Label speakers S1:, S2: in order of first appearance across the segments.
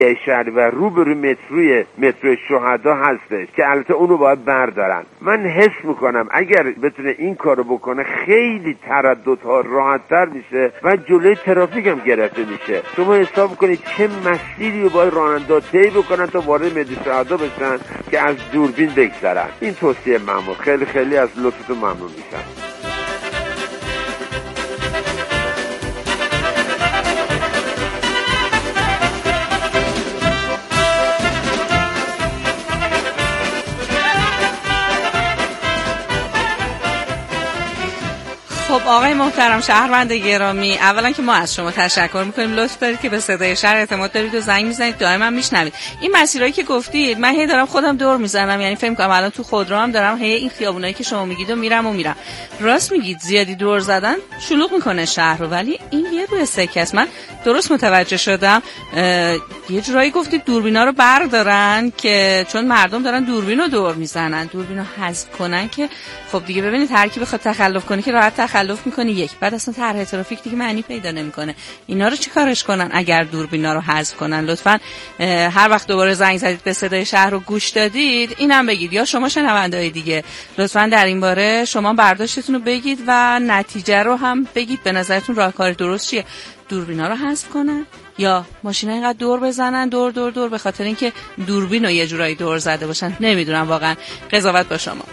S1: شهری و روبروی مترو شهدا هستش که البته اونو باید بردارن. من حس میکنم اگر بتونه این کارو بکنه خیلی ترددها راحت‌تر میشه و جلوی ترافیک هم گرفته میشه. شما حساب کنید چه مسیری رو باید راننده طی بکنن تا وارد مترو شهدا بشن که از دوربین بگذرن. این توصیه ممنون. خیلی خیلی از لطفتون ممنون میشم.
S2: خب آقای محترم شهروند گرامی، اولا که ما از شما تشکر میکنیم، لطف دارید که به صدای شهر اعتماد دارید و زنگ میزنید، دائما میشنوید. این مسیرایی که گفتید من هی دارم خودم دور میزنم، یعنی فکر میکنم الان تو خودرو هم دارم هی این خیابونایی که شما میگید و میرم. راست میگید زیادی دور زدن شلوغ میکنه شهر رو، ولی این یه روی سکه است. من درست متوجه شدم یه جورایی گفتید دوربینا رو بردارن که چون مردم دارن دوربین رو دور میزنن، دوربینو حذف کنن که خب دیگه ببینید هر کی بخواد تخلف کنه که راحت تخلف میکنه، یک بعد اصلا طرح ترافیک دیگه معنی پیدا نمیکنه. اینا رو چیکارش کنن اگر دوربینا رو حذف کنن؟ لطفاً هر وقت دوباره زنگ زدید به صدای شهر رو گوش دادید اینم بگید، یا شما شنونده‌های دیگه لطفاً در این باره شما برداشتتون رو بگید و نتیجه رو هم بگید. به نظرتون راهکار درست چیه؟ دوربینا رو حذف کنن یا ماشینا اینقدر دور بزنن دور به خاطر اینکه دوربین رو یه جورایی دور زده باشن؟ نمیدونم واقعا، قضاوت با شما.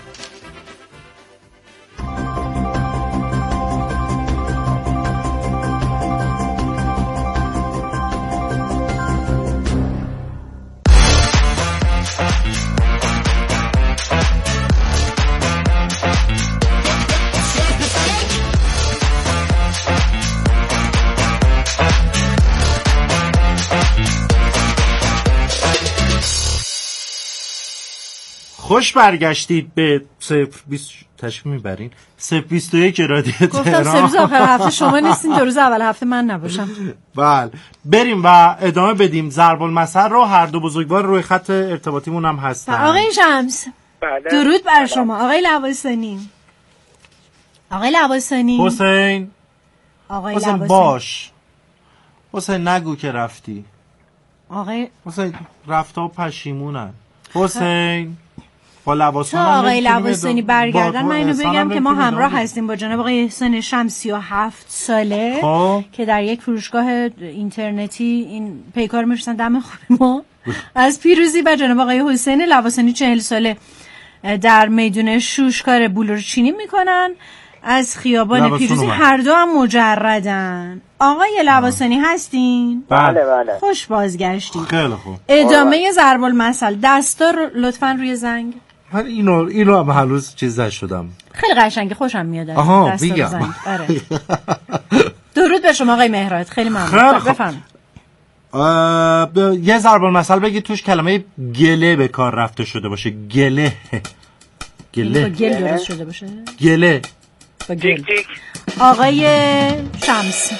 S3: خوش برگشتید به 020 تشریف میبرین 021 رادیو تهران.
S4: گفتم 3 روز آخر هفته شما نیستین، 2 روز اول هفته من نباشم.
S3: بله بریم و ادامه بدیم. ضرب المثل رو هر دو بزرگوار روی خط ارتباطیمون هم هستن.
S4: آقای شمس درود بر شما. آقای لواسانی
S3: حسین باش. حسین نگو که رفتی.
S4: آقای
S3: حسین رفتا پشیمونن. حسین با لواسان
S4: آقای لواسانی برگردن من اینو بگم که ما همراه هستیم با جناب آقای احسان شمس 37 ساله که در یک فروشگاه اینترنتی این پیکار میشن دم خونه ما از پیروزی، و جناب آقای حسین لواسانی 40 ساله در میدون شوش کار بلور چینی میکنن از خیابان پیروزی. هر دو هم مجردن. آقای لواسانی هستین؟
S5: بله.
S4: خوش بازگشتید.
S3: خیلی خوب.
S4: ادامه ضرب المثل دستا رو لطفاً روی زنگ.
S3: من اینو هم هنوز چیز نشدم.
S4: خیلی قشنگه، خوشم میاد.
S3: آها بگم.
S4: آره. درود به شما آقای مهراد، خیلی ممنون. بفرمایید.
S3: یه ضرب المثل بگید توش کلمه گله به کار رفته شده باشه. گله
S4: درست شده باشه.
S3: گله.
S4: آقای شمس.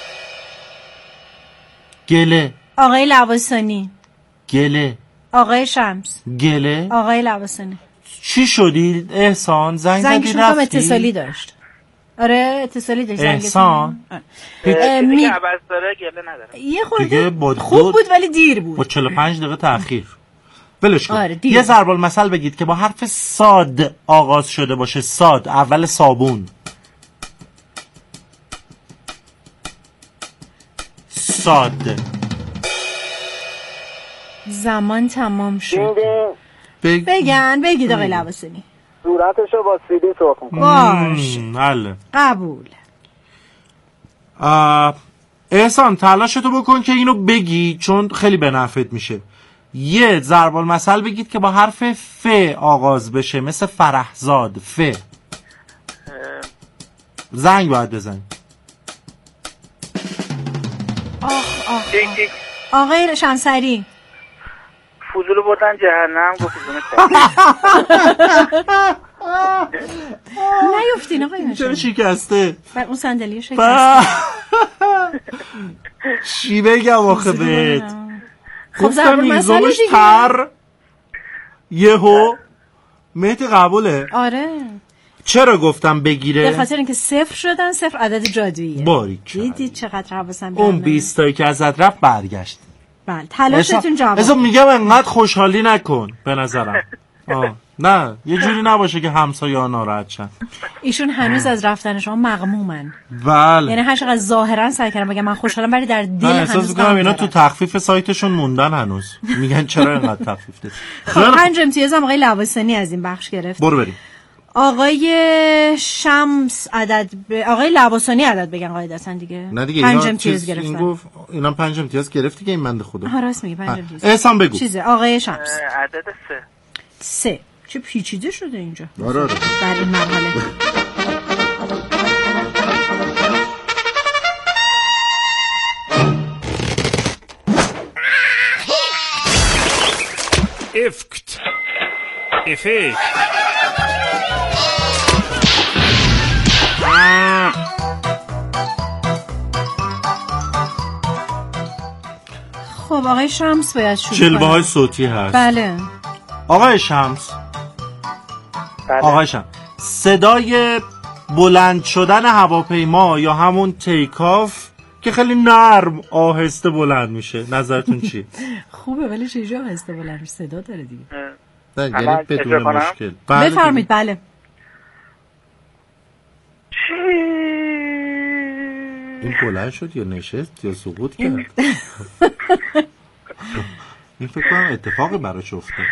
S3: گله.
S4: آقای لواسانی.
S3: گله.
S4: آقای شمس.
S3: گله.
S4: آقای لواسانی.
S3: چی شدی احسان؟ زنگ زدی رفتی؟
S4: اتصالی داشت. آره اتصالی داشت.
S3: احسان
S5: دیگه عوض داره گله نداره.
S4: یه خورده خوب بود ولی دیر بود.
S3: با 45 دقیقه تأخیر. ولش کن.
S4: آره
S3: یه ضرب المثل بگید که با حرف صاد آغاز شده باشه. صاد اول صابون. صاد.
S4: زمان تمام شد. بگید آقای لواسانی.
S5: صورتشو با سیدی سرخ می‌کنه.
S4: باش.
S3: بله.
S4: قبول.
S3: احسان تلاشتو بکن که اینو بگی چون خیلی به نفعت میشه. یه ضرب المثل بگید که با حرف ف آغاز بشه، مثل فرحزاد. ف. زنگ باید بزن.
S4: آقای شمسری.
S5: فضولو بردن جهنم گفت
S4: نیفتین آقای
S3: چرا شکسته؟
S4: بر اون صندلی شکسته.
S3: چی بگم آخه بهت؟
S4: خب ضرب المثل دیگه.
S3: تر یهو مهدی قبوله.
S4: آره.
S3: چرا گفتم بگیره؟
S4: به خاطر اینکه 0 شدن. 0 عدد جادوییه.
S3: باریک.
S4: دیدید چقدر حواسم بیاد.
S3: اون 20 تایی که ازت رفت برگشت.
S4: بله تلاشتون جواب.
S3: اصلا میگم انقدر خوشحالی نکن به نظرم. نه یه جوری نباشه که همسایه‌ها ناراحت شن.
S4: ایشون هنوز از رفتن شما مغمومن.
S3: بله.
S4: یعنی هر چقدر ظاهرا سعی کردم بگم من خوشحالم ولی در دل هنوز
S3: احساس می‌کنم اینا تو تخفیف سایتشون موندن هنوز. میگن چرا اینقدر تخفیف دادی؟
S4: خب 5 امتیاز هم آقای لواسانی از این بخش گرفت.
S3: برو بریم.
S4: آقای شمس آقای لواسانی عدد بگن قاعدتاً دیگه. 5 امتیاز گرفتن. این
S3: گفت اینا 5 امتیاز گرفتی که این بنده خدا.
S4: ها راست میگه 5 امتیاز.
S3: احسان بگو.
S4: چیزه آقای شمس.
S5: عدد
S4: 3. چه پیچیده شده اینجا.
S3: آره.
S4: در این مرحله.
S6: افکت افکت
S4: خب آقای شمس باید شروع کنه.
S3: جلوه های صوتی هست.
S4: بله.
S3: آقای شمس.
S5: بله.
S3: آقای شمس صدای بلند شدن هواپیما یا همون تیک آف که خیلی نرم آهسته بلند میشه نظرتون چی؟
S4: خوبه ولی چه آهسته بلند صدا داره دیگه.
S3: نه یعنی بدون مشکل.
S4: بفرمایید. بله.
S3: این بلند شد یا نشست یا سقوط کرد؟ این فکر کنم اتفاقی براش افتاد.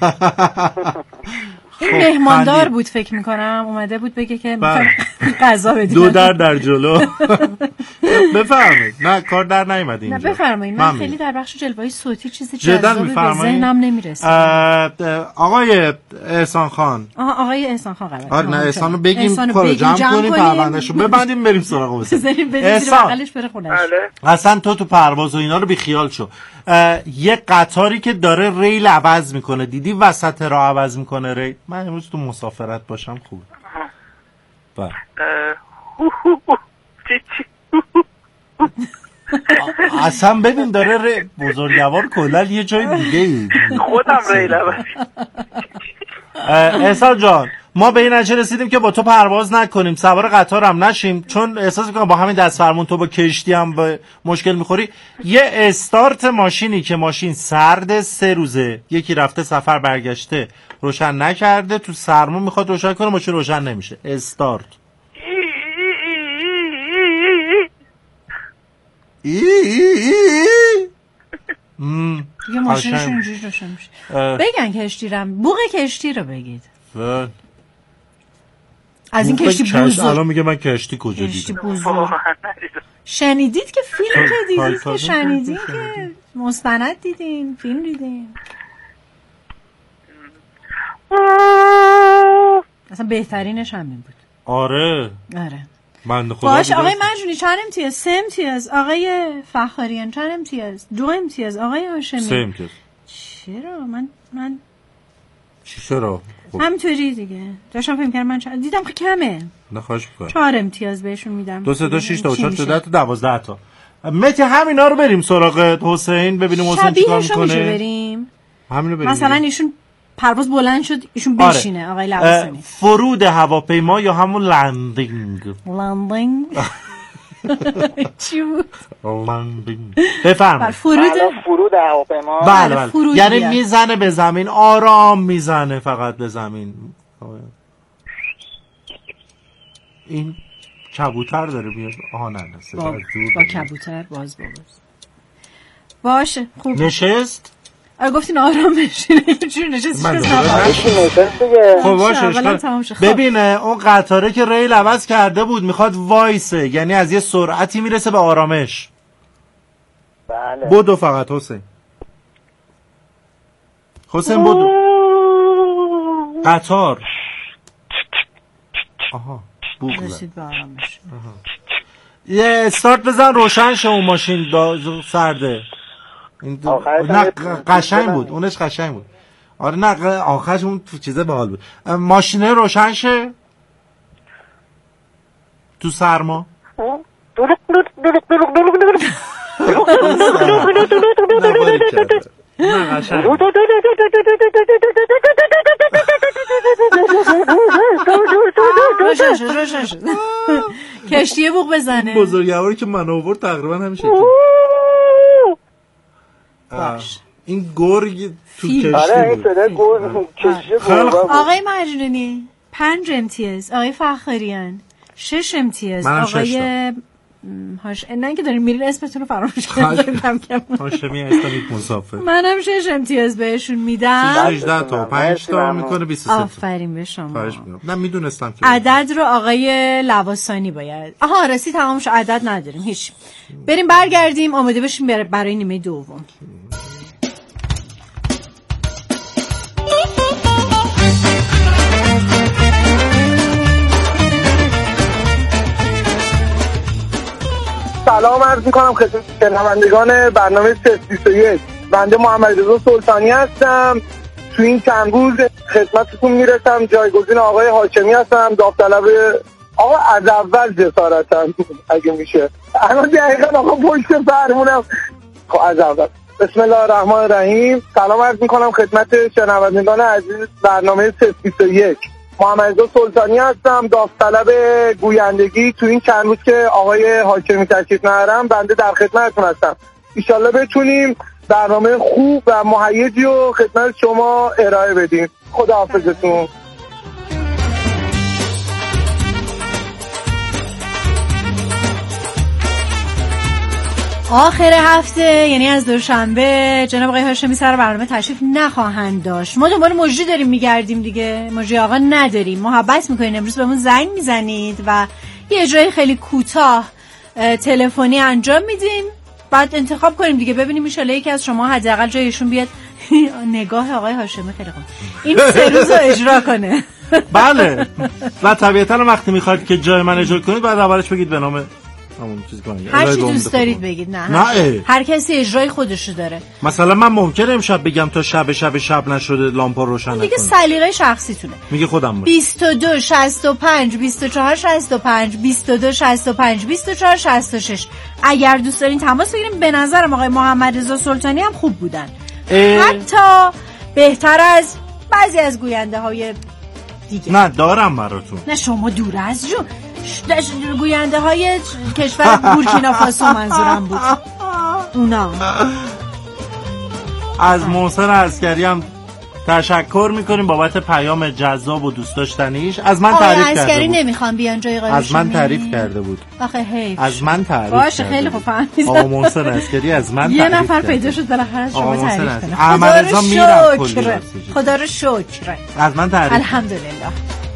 S4: این مهماندار بود فکر میکنم اومده بود بگه که غذا بدید.
S3: 2 در جلو. بفرمایید. نه کار در نیومد اینجا.
S4: نه بفرمایید. من خیلی در بخش جلوه‌های صوتی چیزی جذابی به ذهنم نمیرسه.
S3: آقای احسان خان.
S4: آقای احسان خان قراره.
S3: آره نه احسانو بگیم کارو جمع کنیم پروندهشو ببندیم بریم سراغ واسه.
S4: احسان
S3: اصلا تو پرواز و اینا رو بی خیال شو. یه قطاری که داره ریل عوض میکنه دیدی وسط راه عوض میکنه ریل. من امروز تو مسافرت باشم خوبه. بله. اصلا ببین داره بزرگوار کلا یه جای دیگه
S5: خودم ریل عوض.
S3: احسان جان ما به این نتیجه رسیدیم که با تو پرواز نکنیم سوار قطار هم نشیم چون احساس میکنم با همین دست فرمون تو با کشتی هم به مشکل میخوری. یه استارت ماشینی که ماشین سرد 3 روزه یکی رفته سفر برگشته روشن نکرده تو سرما میخواد روشن کنه ماشین روشن نمیشه. استارت
S4: یه ماشینشون اینجوری روشن میشه. بگن کشتی رو بوق کشتی رو بگید. از این کشتی بزرگ.
S3: الان میگه من کشتی کجا دیدم.
S4: شنیدید که فیلم که دیدید که شنیدید که مستند دیدین فیلم دیدین اصلا بهترینش همین بود.
S3: آره بنده خدا.
S4: باشه آقای مرجونی چند امتیاز؟ 3 امتیاز. آقای فخاریان چند امتیاز؟ 2 امتیاز. آقای هاشمی
S3: 3 امتیاز.
S4: چرا من
S3: چرا
S4: همینطوری دیگه داشتم فکر کردم دیدم که کمه.
S3: نه خواهش می‌کنم
S4: 4 امتیاز بهشون میدم.
S3: 2 3 تا 6 تا 4 تا 10 تا 12 تا. متی همینا رو بریم سراغ حسین ببینیم حسین چیکار میکنه.
S4: بریم
S3: همینو بریم.
S4: مثلا ایشون پرواز بلند شد ایشون بشینه. آره. آقای لواسانی
S3: فرود هواپیما یا همون لندینگ
S4: چی بود؟
S3: بفرمایید.
S5: فرود هواپیما.
S3: بله یعنی میزنه به زمین آرام میزنه فقط به زمین. این کبوتر داره بیاد. نه
S4: با کبوتر باز باشه خوب
S3: نشست.
S4: گفتین آرام بشینه چون نشست
S3: خب باشه ببین اون قطاره که ریل عوض کرده بود میخواد وایسه یعنی از یه سرعتی میرسه به آرامش.
S5: بله
S3: بدو فقط حسین بدو قطار. آها
S4: رسید به آرامش.
S3: یه استارت بزن روشن شه اون ماشین سرده. نه قشنگ بود اونش قشنگ بود. آره نه آخرش اون چیزه باحال بود. ماشینه روشن شه تو سرما. نه قشنگ
S4: روشن شد کشتیه بوق بزنه.
S3: بزرگواری که من آورد تقریبا همیشه
S4: باش.
S3: این گرگ تو کشتی
S5: آره این صدای کشتی گرگ.
S4: آقای مجنونی 5 امتیاز، آقای فخریان 6 امتیاز، آقای نه که دارین میرین اسمتون رو فراموش کردم.
S3: هاشمی اسلامی مسافر.
S4: منم 6 امتیاز بهشون میدم.
S3: 18 تا 5 تا میکنه 23.
S4: آفرین به شما.
S3: نه میدونستم که
S4: عدد رو آقای لواسانی باید. آها رسید تمام شد، عدد نداریم هیچ. بریم برگردیم آماده بشیم برای نیمه دوم.
S5: سلام عرض میکنم خدمت شنوندگان برنامه 321. بنده محمد رضا سلطانی هستم. تو این چند روز خدمتتون میرسم. جایگزین آقای هاشمی هستم. داوطلب آقا از اول جسارتم اگه میشه. الان دقیقا آقا پشت فرمونم. خب از اول بسم الله الرحمن الرحیم. سلام عرض میکنم خدمت شنوندگان عزیز برنامه 321. محمد رضا سلطانی هستم، داوطلب گویندگی. تو این چند روز که آقای هاشمی تشریف ندارم بنده در خدمتتون هستم. ان شاءالله بتونیم برنامه خوب و مهیجی رو خدمت شما ارائه بدیم. خداحافظتون.
S4: آخر هفته یعنی از دوشنبه جناب آقای هاشمی سر برنامه تشریف نخواهند داشت. ما دنبال مجری داریم میگردیم دیگه. مجری آقا نداریم. محبت میکنین امروز بهمون زنگ میزنید و یه اجرای خیلی کوتاه تلفنی انجام میدین، بعد انتخاب کنیم دیگه، ببینیم ان شاءالله یکی از شما حداقل جایشون بیاد. نگاه آقای هاشمی خیلی خوب این 3 روز رو اجرا کنه.
S3: بله و طبیعتا وقتی میخواید که جای من اجرا کنید بعد اولش بگید به نام همون چیز کنید.
S4: هر چی دوست دارید بگید. نه هر کسی اجرای خودشو داره.
S3: مثلا من ممکنه امشب بگم تا شب نشده لامپا روشن نکنه.
S4: دیگه سلیقه شخصیتونه.
S3: میگه خودم
S4: 22 65 24 65 22 65 24 66. اگر دوست دارین تماس بگیریم. به نظرم آقای محمد رضا سلطانی هم خوب بودن. حتی بهتر از بعضی از گوینده های دیگه.
S3: نه دارم براتون.
S4: نه شما دور از جو گوینده های کشور بورکینافاسو منظورم بود. اونا
S3: از محسن عسکری هم تشکر میکنیم بابت پیام جذاب و دوست داشتنیش. از من تعریف کرده بود.
S4: عسکری نمیخوام بیان جای قایمشون.
S3: از من تعریف کرده بود.
S4: آخه حیف.
S3: از من تعریف
S4: باشه خیلی خوب فهمیدم.
S3: آقا محسن عسکری از من
S4: یه
S3: تعریف
S4: نفر پیدا شد بالاخره از شما تعریف کنه.
S3: احمد رضا میرم کلی.
S4: خدا رو شکر.
S3: از من تعریف.
S4: الحمدلله.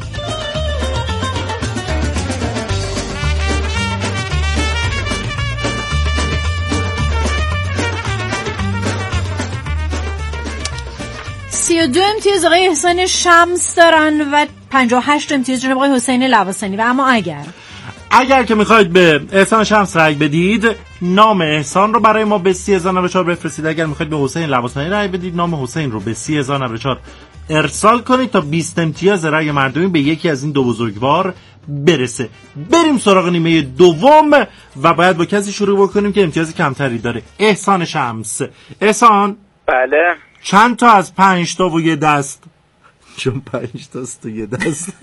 S4: دو امتیاز آقای احسان شمس دارن و 58 امتیاز جناب آقای حسین لواسانی. و اما اگر که میخواید به احسان شمس رای بدید نام احسان رو برای ما به 30,094 بفرستید. اگر میخواید به حسین لواسانی رای بدید نام حسین رو به 30,094 ارسال کنید تا 20 امتیاز رای مردمی به یکی از این دو بزرگوار برسه. بریم سراغ نیمه دوم و باید با کسی شروع بکنیم که امتیاز کمتری داره. احسان شمس. احسان
S5: بله
S3: چند تا از 5 تا و یه دست؟ چون 5 تاست و یه دست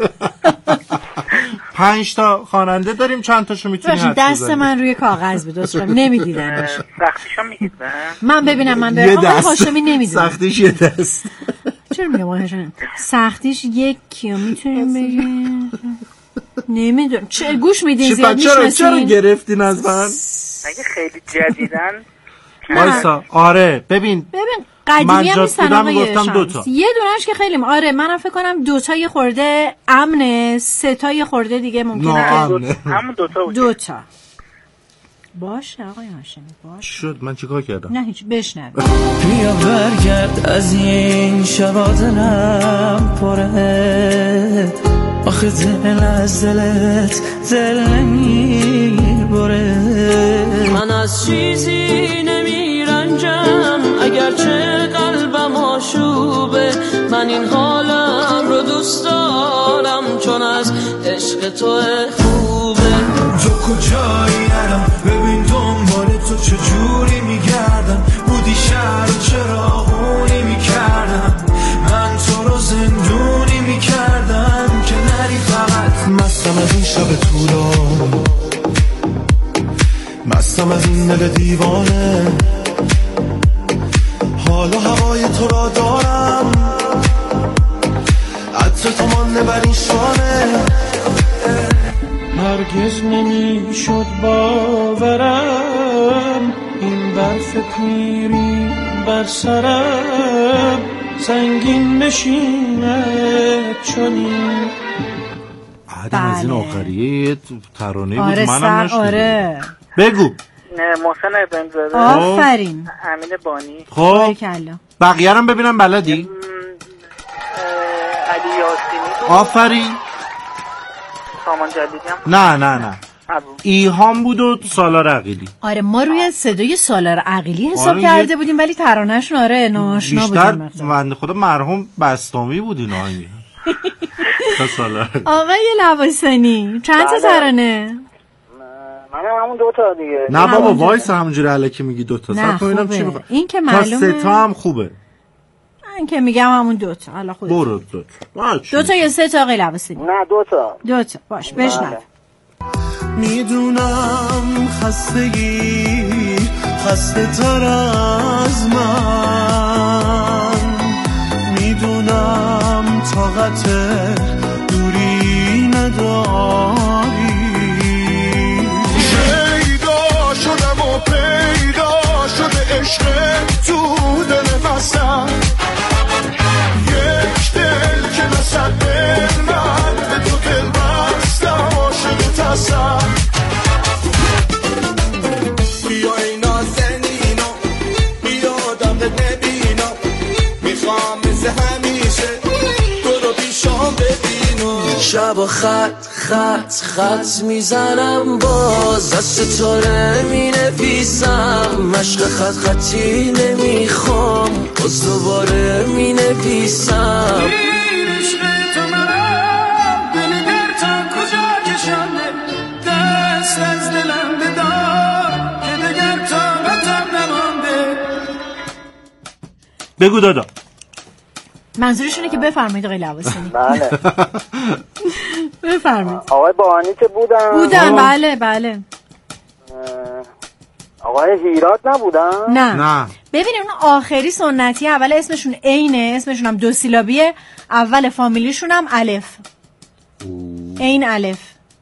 S3: 5 تا خواننده داریم. چند تاشو میتونی حد بزنی؟
S4: دست من روی کاغذ بود دوستم نمیدیدنش.
S5: سختیشو میگید نه؟
S4: من ببینم برای هاشمی نمیدونم.
S3: سختیش یه دست.
S4: چرا میگم هاشمی سختیش یکیو میتونیم بگیم؟ نمیدونم. چه گوش میدین زیاد میشناسین؟
S3: چرا گرفتین از من؟
S5: اگه خیلی جدیدن
S3: وایسا. آره ببین
S4: قدیمی هم نیستن آقای
S3: شمس.
S4: یه دونش که خیلی آره منم فکر کنم 2 تا یه خورده امنه، 3 تا یه خورده دیگه ممکنه
S5: همون 2 تا
S4: 2 تا باشه آقای هاشمی باشه.
S3: شد من چیکار کردم؟
S4: نه هیچ بشنوید.
S7: بیا برگرد از این شبادنم پره آخه دل از دلت دل نمیبره. من از چیزی نمیرنجم اگرچه قلبم آشوبه. من این حالم رو دوست دارم چون از عشق تو خوبه.
S8: تو کجایی نرم ببین دنبال تو چجوری میگردم. بودی شهر چراغونی میکردم من تو رو زندونی میکردم که نری. فقط مستم از این شب طولان، مستم از این دل دیوانه. های تو را دارم، عطر تو مانده بر این شانه.
S7: هرگز نمیشد باورم این برف پیری بر سرم سنگین نشیند چنین.
S3: بعدم از این آخریه ترانه بود.
S4: آره
S3: منم نشنیدم.
S4: آره
S3: بگو.
S9: محسن بنزاده.
S4: آفرین.
S9: امین بانی.
S3: خب بقیه هم ببینم بلدی؟
S9: علی یاسینی.
S3: آفرین.
S9: سامان جلیلی هم.
S3: نه ایهام بود و سالار عقیلی.
S4: آره ما روی صدای سالار عقیلی حساب کرده بودیم ولی ترانه‌شون آره ناشنا بودیم.
S3: بیشتر بنده خدا مرحوم بستامی بود این آهنگ.
S4: آقای لواسانی چند تا ترانه؟
S9: منم همون 2 تا دیگه.
S3: نه بابا وایس همونجوری الکی میگی 2 تا.
S4: نه خوبه.
S3: چی میخواد؟
S4: این که معلومه.
S3: تا 3 تا هم خوبه.
S4: من که میگم همون 2 تا. حالا خودت.
S3: برو 2
S4: تا یا 3 تا آقای لواسانی؟
S9: نه 2 تا.
S4: 2 تا باش بشنو.
S8: میدونم خسته تر از من، میدونم طاقت دوری نداری. پیدا شدم و پیدا شده عشق تو دل بستم، یک دل که نصد دل من به تو دل بستم عاشق تصم. بیا ای نازنینو بیا آدم نبینم، میخوام مثل همیشه تو رو پیشام ببینم. شب و خط میزنم باز دست تو رو مینویسم، مشق خطی نمیخوام باز دوباره مینویسم.
S3: بگو دادا.
S4: منظورشونه که بفرمایید آقای لواسانی.
S9: بله
S4: بفرمایید.
S9: آقای بانی که بودن
S4: بله.
S9: آقای هیرات نبودن؟
S4: نه. ببینیم اون آخری سنتی اول اسمشون عینه، اسمشون هم 2 سیلابیه، اول فامیلیشون هم الف. عین الف.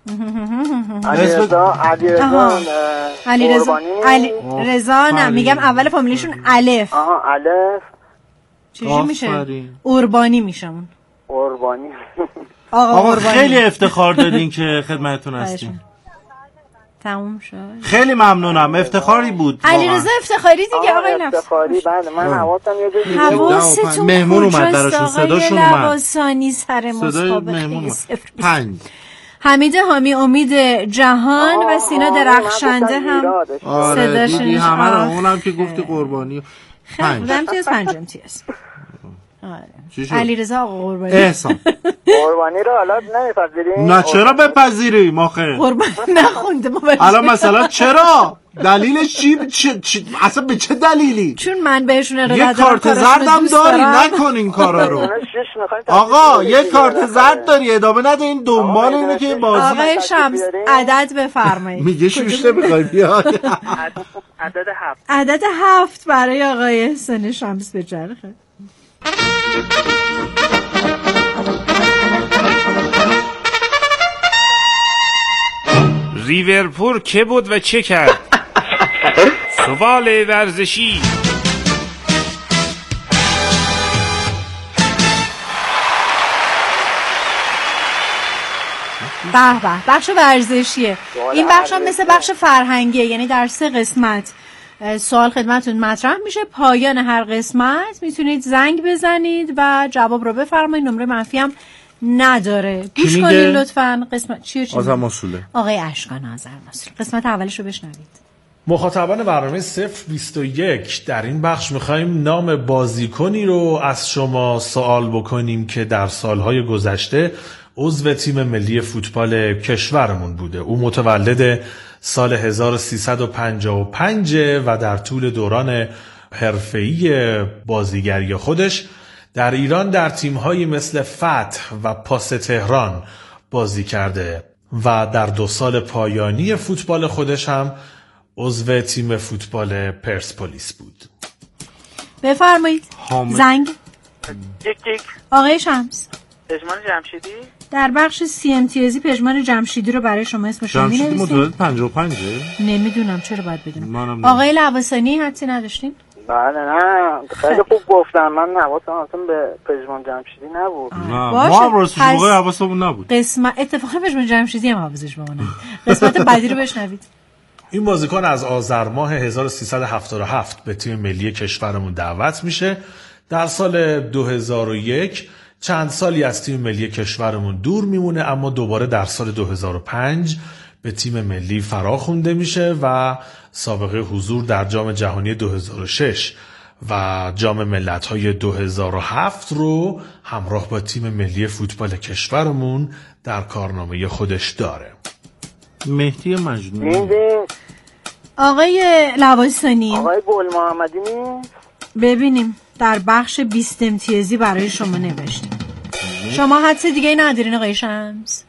S4: علیرضا نه میگم اول فامیلیشون الف.
S9: الف
S4: چجوری میشه؟ اوربانی میشم.
S9: اوربانی.
S3: آقا خیلی افتخار دادین که خدمتتون هستیم.
S4: تموم شد.
S3: خیلی ممنونم. افتخاری بود.
S4: علیرضا افتخاری دیگه آقای
S9: افتخاری. بله من حواسم یه جوری
S4: حواستون
S3: مهمون اومد براشون صداشون اومد.
S4: لواسانی سر مسابقه
S3: 5.
S4: حمید حامی امید جهان و سینا درخشنده هم صداشون
S3: همه رو اونم که گفتی قربانی.
S4: 5 امتیاز 5 امتیاز. علیرضا آقا قربانی.
S3: احسان.
S9: قربانی رو حالا نمیپذیریم؟
S3: نه چرا بپذیریم آخه؟
S4: قربانی نخونده ما.
S3: الان مثلا چرا؟ دلیلش چی؟ اصلا به چه دلیلی؟
S4: چون من بهشون ارائه
S3: دادم. یه کارت زردم داری نکن این کارا رو. آقا یه کارت زرد داری ادامه نده این دنبال اینه که بازی.
S4: آقای شمس عدد بفرمایید.
S3: میگه شوشته میخوای بیاد.
S9: عدد
S4: 7 برای آقای حسین شمس بچرخه.
S6: لیورپول که بود و چه کرد؟ سوال ورزشی.
S4: به بخش ورزشیه. این بخش هم مثل بخش فرهنگیه، یعنی در 3 قسمت سوال خدمتتون مطرح میشه. پایان هر قسمت میتونید زنگ بزنید و جواب رو بفرمایید. نمره منفی هم نداره. گوش کنید لطفاً. قسمت چیه؟
S3: آذر مسئوله.
S4: آقای اشکان آذر مسئول. قسمت اولش رو بشنوید.
S10: مخاطبان برنامه 021 در این بخش میخوایم نام بازیکنی رو از شما سوال بکنیم که در سالهای گذشته عضو تیم ملی فوتبال کشورمون بوده. او متولد سال 1355 و در طول دوران حرفه‌ای بازیگری خودش در ایران در تیم‌هایی مثل فتح و پاس تهران بازی کرده و در 2 سال پایانی فوتبال خودش هم عضو تیم فوتبال پرسپولیس بود.
S4: بفرمایید. زنگ.
S9: یک
S4: آقای شمس.
S9: پژمان جمشیدی.
S4: در بخش سی امتیازی پژمان جمشیدی رو برای شما اسمش رو می‌نویسیم.
S3: جمشیدی متولد 55
S4: نمیدونم چرا باید بدونم. آقای لواسانی حدسی نداشتین؟
S9: بله نه خیلی خوب گفتم. من حواسم اصلا به پژمان جمشیدی نبود.
S3: ما هم راستش موقع حواسمون نبود.
S4: اتفاقا پژمان جمشیدی هم حواسش به ما نبود. قسمت بعدی رو بشنوید.
S10: این بازیکن از آذر ماه 1377 به تیم ملی کشورمون دعوت میشه. در سال 2001 چند سالی از تیم ملی کشورمون دور میمونه، اما دوباره در سال 2005 به تیم ملی فراخوانده میشه و سابقه حضور در جام جهانی 2006 و جام ملت‌های 2007 رو همراه با تیم ملی فوتبال کشورمون در کارنامه خودش داره.
S3: مهدی مجنون.
S4: آقای لواسانی.
S9: آقای گل محمدی نیست؟
S4: ببینیم در بخش 20 امتیازی برای شما نوشتیم. شما حدس دیگه ندارین آقای شمس؟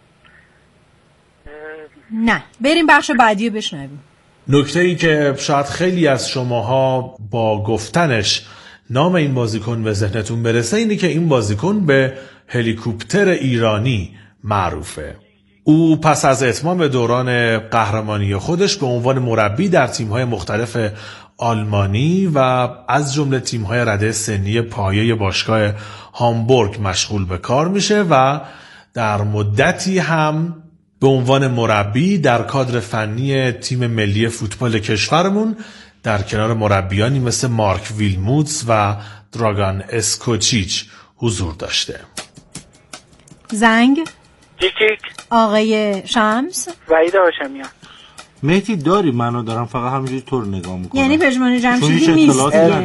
S4: نه بریم بخش بعدی رو بشنویم.
S10: نکته ای که شاید خیلی از شماها با گفتنش نام این بازیکن به ذهنتون برسه اینه که این بازیکن به هلیکوپتر ایرانی معروفه. او پس از اتمام دوران قهرمانی خودش به عنوان مربی در تیم‌های مختلف آلمانی و از جمله تیم‌های رده سنی پایه باشگاه هامبورگ مشغول به کار میشه و در مدتی هم به عنوان مربی در کادر فنی تیم ملی فوتبال کشورمون در کنار مربیانی مثل مارک ویلموتس و دراگان اسکوچیچ حضور داشته.
S4: زنگ.
S9: جیکیک.
S4: آقای شمس.
S9: وحید هاشمیان.
S3: مهدی داری منو دارم فقط همینجوری طور نگاه میکنم.
S4: یعنی پژمان جمشیدی نیست.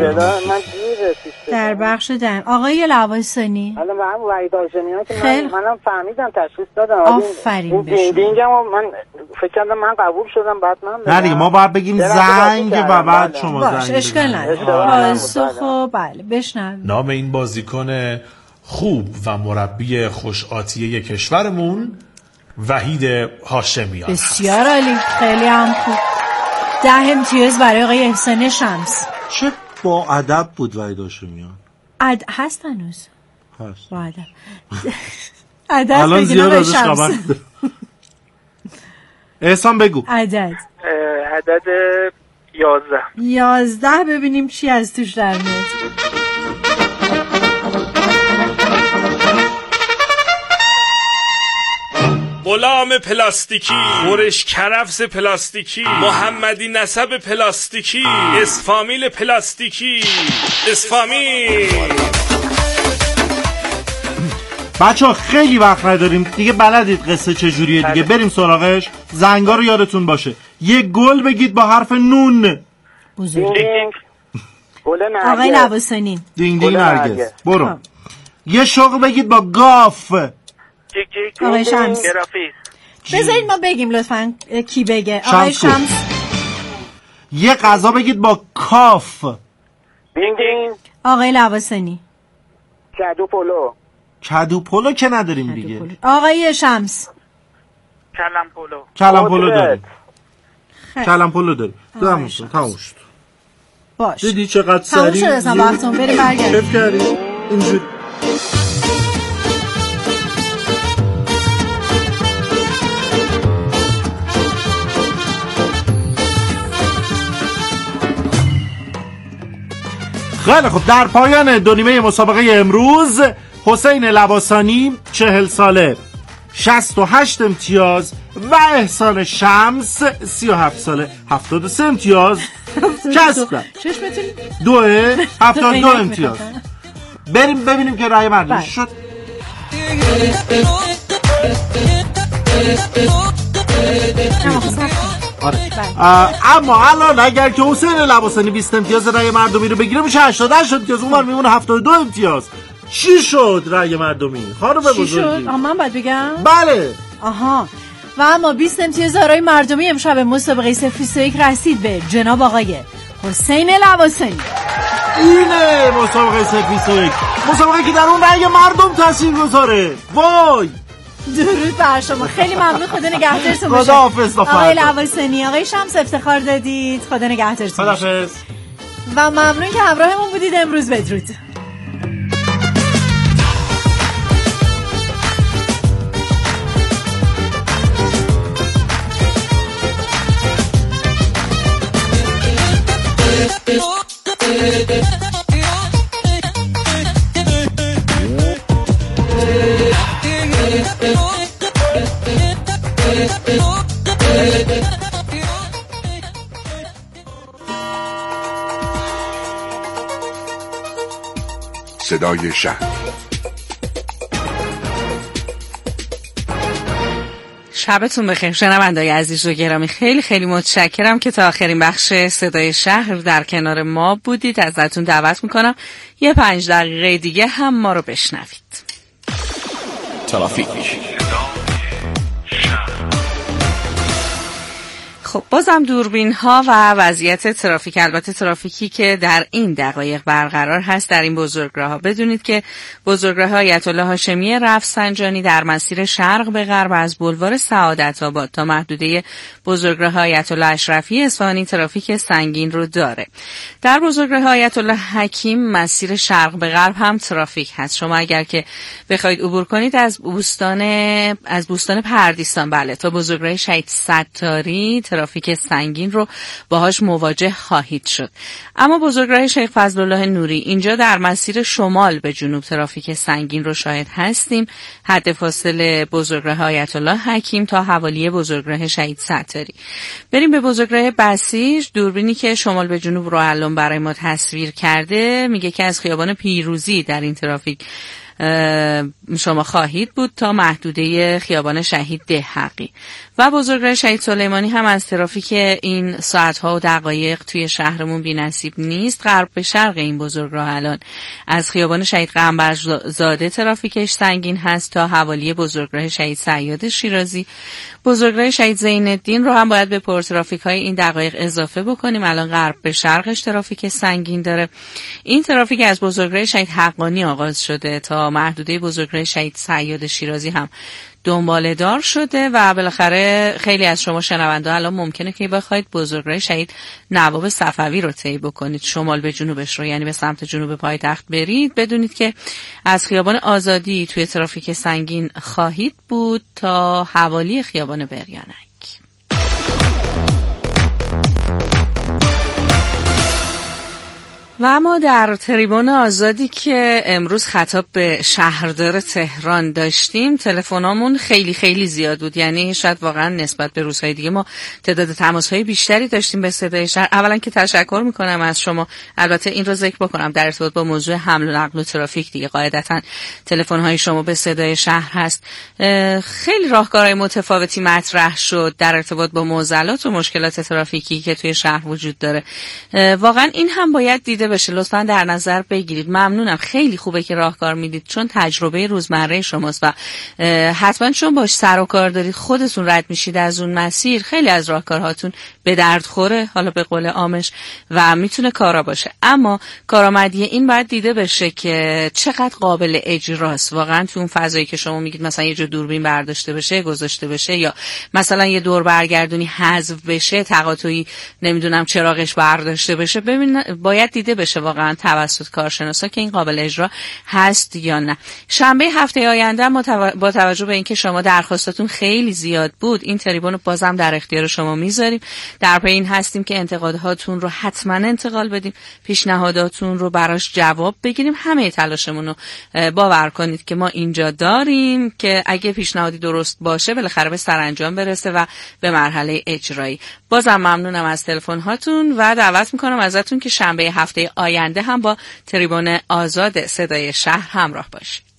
S4: در بخش دم آقای لواسانی.
S9: حالا من وحید هاشمیان که منم فهمیدم تشخیص دادم.
S4: آفرین.
S9: دینگم من فکر کردم من قبول شدم بعد من.
S3: نه دیگه ما باید بگیم زنگ و بعد شما زنگ.
S4: باشه اشکال نداره. خب بله بشنویم.
S10: نام این بازیکن خوب و مربی خوش‌آتیه کشورمون وحید هاشمیان.
S4: بسیار عالی، خیلی هم خوب. 10 امتیاز برای آقای احسان شمس.
S3: چه با ادب بود وحید هاشمیان.
S4: هست هنوز؟
S3: هست.
S4: با ادب. ادب
S3: الان زیاد ازش خبر. احسان بگو.
S9: عدد 11.
S4: 11 ببینیم چی از توش در میاد.
S6: غلام پلاستیکی، خورش کرفس پلاستیکی، محمدی نسب پلاستیکی، اسفامیل پلاستیکی، اسفامیل.
S3: بچه‌ها خیلی وقت نداریم دیگه، بلدید قصه چجوریه دیگه. بریم سراغش. زنگا رو یادتون باشه. یه گل بگید با حرف نون.
S4: بزرگ. آقای لواسانی.
S3: دینگ دینگ نرگس. برو. یه شغل بگید با گاف.
S4: آقای شمس. بذارید ما بگیم لطفاً کی بگه. آقای شمس.
S3: یه غذا بگید با کاف.
S9: دینگ دینگ.
S4: آقای لواسانی.
S9: کدو پلو.
S3: کدو پلو که نداریم دیگه.
S4: آقای شمس.
S9: کلم پلو.
S3: کلم پلو داریم. کلم پلو داریم. تموم شد.
S4: باش.
S3: دیدی چقدر سریع.
S4: تموم شد اصلا وقتون بریم برگردیم.
S3: کیف کردیم. اینجوری. خیلی خب، در پایان دو نیمه مسابقه امروز حسین لواسانی 40 ساله 68 امتیاز و احسان شمس 37 ساله 73 امتیاز کسب کرد.
S4: چشمتون
S3: 72 امتیاز. بریم ببینیم که رأی مردم شد. آره. اما الان اگر که حسین لواسانی 20 امتیاز رأی مردمی رو بگیره میشه 88 امتیاز، اونور میمونه 72 امتیاز. چی شد رأی مردمی؟ خانم بزرگی
S4: من باید بگم؟
S3: بله.
S4: آها. و اما 20 امتیاز رأی مردمی امشب مسابقه 021 رسید به جناب آقای حسین لواسانی.
S3: اینه مسابقه 021، مسابقه که در اون رأی مردم تاثیر گذاره. وای
S4: درود بر شما، خیلی ممنون، خدا نگهدارتون باشه.
S3: خداحافظ.
S4: آقای لواسانی، آقای شمس افتخار دادید، خدا نگهدارتون باشه. و ممنون که همراهمون بودید امروز. بدرود.
S11: صدای شهر.
S2: شبتون بخیر شنونده‌های عزیز و گرامی. خیلی خیلی متشکرم که تا آخرین بخش صدای شهر در کنار ما بودید. ازتون دعوت میکنم یه 5 دقیقه دیگه هم ما رو بشنوید.
S11: ترافیک.
S2: خب بازم دوربین ها و وضعیت ترافیک، البته ترافیکی که در این دقایق برقرار هست در این بزرگراه ها. بدونید که بزرگراه آیت الله هاشمی رفسنجانی در مسیر شرق به غرب از بلوار سعادت آباد تا محدوده بزرگراه آیت الله اشرفی اصفهانی ترافیک سنگین رو داره. در بزرگراه آیت الله حکیم مسیر شرق به غرب هم ترافیک هست. شما اگر که بخواید عبور کنید از بوستان پردیسان بله تا بزرگراه شهید ستاری ترافیک سنگین رو باهاش مواجه خواهید شد. اما بزرگراه شیخ فضلالله نوری اینجا در مسیر شمال به جنوب ترافیک سنگین رو شاهد هستیم. حد فاصله بزرگراه آیت الله حکیم تا حوالی بزرگراه شهید ستاری. بریم به بزرگراه بسیج. دوربینی که شمال به جنوب رو الان برای ما تصویر کرده میگه که از خیابان پیروزی در این ترافیک شما خواهید بود تا محدوده خیابان شهید دهقی. و بزرگراه شهید سلیمانی هم از ترافیک این ساعتها و دقایق توی شهرمون بی‌نصیب نیست. غرب به شرق این بزرگراه الان از خیابان شهید قنبرزاده ترافیکش سنگین هست تا حوالی بزرگراه شهید سیاد شیرازی. بزرگراه شهید زین الدین رو هم باید به پرترافیک های این دقایق اضافه بکنیم. الان غرب به شرقش ترافیک سنگین داره. این ترافیک از بزرگراه شهید حقانی آغاز شده تا محدوده بزرگراه شهید سیاد شیرازی هم دنباله دار شده و بالاخره خیلی از شما شنونده الان ممکنه که بخواید بزرگراه شهید نواب صفوی رو طی بکنید، شمال به جنوبش رو، یعنی به سمت جنوب پایتخت برید. بدونید که از خیابان آزادی توی ترافیک سنگین خواهید بود تا حوالی خیابان بریانک. و اما در تریبون آزادی که امروز خطاب به شهردار تهران داشتیم تلفنامون خیلی خیلی زیاد بود، یعنی شاید واقعا نسبت به روزهای دیگه ما تعداد تماس‌های بیشتری داشتیم به صدای شهر. اولا که تشکر میکنم از شما، البته این رو ذکر بکنم در ارتباط با موضوع حمل و نقل و ترافیک دیگه قاعدتاً تلفن‌های شما به صدای شهر هست. خیلی راهکارهای متفاوتی مطرح شد در ارتباط با معضلات و مشکلات ترافیکی که توی شهر وجود داره. واقعا این هم باید دیده بشه، لطفاً در نظر بگیرید. ممنونم، خیلی خوبه که راهکار میدید چون تجربه روزمره شماست و حتما چون باش سر و کار دارید خودتون رد میشید از اون مسیر. خیلی از راهکارهاتون به درد خوره، حالا به قول عامش، و میتونه کارا باشه. اما کارآمدی این باید دیده بشه که چقدر قابل اجراست واقعا تو اون فضایی که شما میگید مثلا یه جور دوربین برداشته بشه گذاشته بشه یا مثلا یه دور برگردونی حذف بشه، تقاطعی نمیدونم چراغش برداشته بشه. ببین باید دیده بشه واقعا توسط کارشناسا که این قابل اجرا هست یا نه. شنبه هفته آینده با توجه به اینکه شما درخواستاتون خیلی زیاد بود این تریبون رو بازم در اختیار شما میذاریم. در پی این هستیم که انتقادهاتون رو حتما انتقال بدیم، پیشنهاداتون رو براش جواب بگیریم. همه تلاشمون رو باور کنید که ما اینجا داریم که اگه پیشنهادی درست باشه بالاخره به سرانجام برسه و به مرحله اجرایی. بازم ممنونم از تلفن هاتون و دعوت میکنم ازتون که شنبه هفته آینده هم با تریبون آزاد صدای شهر همراه باشید.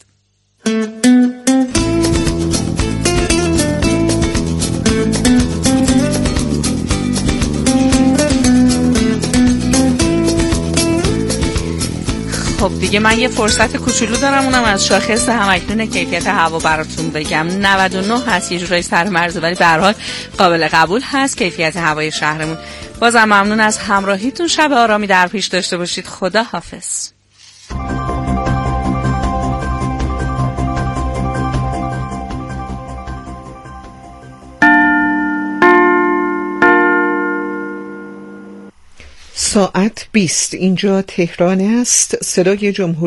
S2: خب دیگه من یه فرصت کوچولو دارم، اونم از شاخص همکنون کیفیت هوا براتون بگم. 99 هست، یه جورایی سر مرزه ولی به هر حال قابل قبول هست کیفیت هوای شهرمون. بازم ممنون از همراهیتون. شب آرامی در پیش داشته باشید. خدا حافظ.
S12: ساعت 20 اینجا تهران است. صدای جمهوری